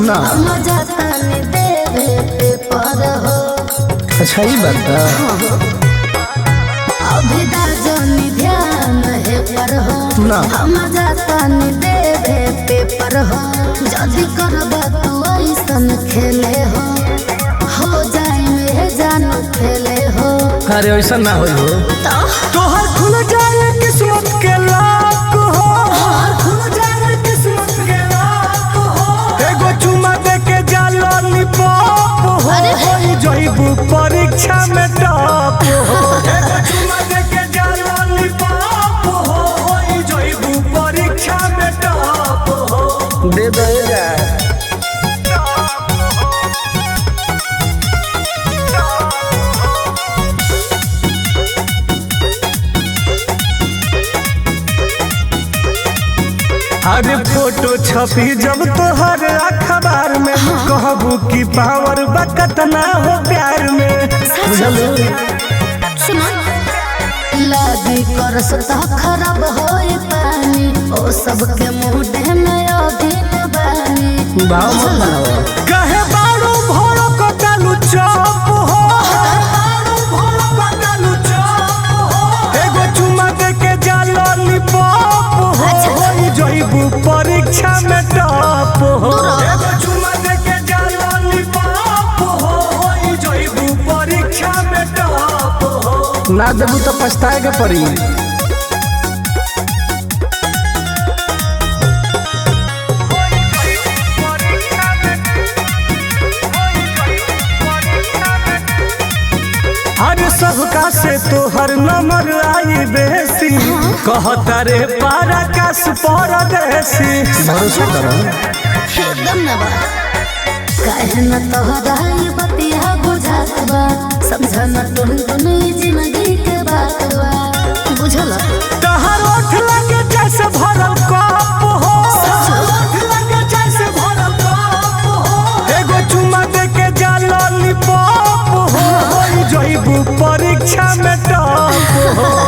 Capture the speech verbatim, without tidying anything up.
ना मजा तनी देवे पेपर हो। अच्छा ही बात है। अभी दाजनी ध्यान है पर हो ना मजा तनी देवे पेपर हो। जल्दी करबा तू ऐसन खेले हो हो जाए में जानू खेले हो। अरे ऐसा ना हो तो तोहर खुल जाए किस्मत के लाख हो, तोहर खुल जाए किस्मत के लाख हो। एगो चुमा दे के जा लॉलीपॉप हो, अरे होई जइबू परीक्षा में टॉप हो। एगो चुमा दे के जा लॉलीपॉप हो, होई जइबू परीक्षा में टॉप हो। दे देगा अरे फोटो छपी जब तोहर अखबार में कहबू की पावर बकतना हो प्यार में। बुझलू सुनो लागी कर सता खराब होए पानी ओ सबके मुंह में अभी न बानी। भाव मत बनाओ कहे बारू भोरो को डालू चौप हो, बारू भोरो को डालू चौप हो। एगो चुमा दे के जा लॉलीपॉप हो, होई जइबू परीक्षा में टॉप हो। एगो चुमा दे के जा लॉलीपॉप हो, होई जइबू परीक्षा में टॉप हो। ना देबू तो पछताए के पड़ी। अरे सबका से तोहर नंबर आई बेसी कहता रे पारा कास परदेसी। भरोसा करो एकदम ना बा काहे न तोहराई बतिया बुझात बा। समझा न तुम दुनी जिंदगी के बात बा। बुझला तहर ओठ लगे जैसे भरल कप हो, ओठ लगे जैसे भरल कप हो। एगो चुमा दे के जा लॉलीपॉप हो, होई जइबू परीक्षा में टॉप हो।